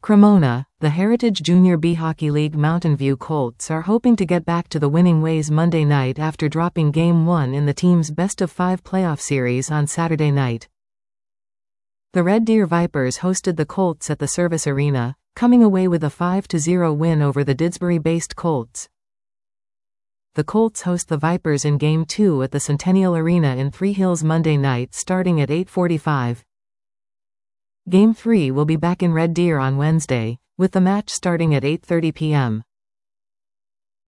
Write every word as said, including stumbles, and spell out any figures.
Cremona, the Heritage Junior B Hockey League Mountain View Colts are hoping to get back to the winning ways Monday night after dropping Game one in the team's best-of-five playoff series on Saturday night. The Red Deer Vipers hosted the Colts at the Service Arena, coming away with a five to zero win over the Didsbury-based Colts. The Colts host the Vipers in Game two at the Centennial Arena in Three Hills Monday night starting at eight forty-five. Game three will be back in Red Deer on Wednesday, with the match starting at eight thirty p m